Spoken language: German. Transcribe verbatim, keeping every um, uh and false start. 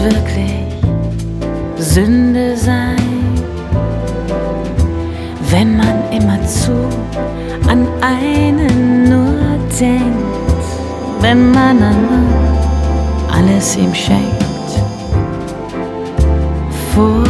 wirklich Sünde sein, wenn man immerzu an einen nur denkt, wenn man an alles ihm schenkt? Vor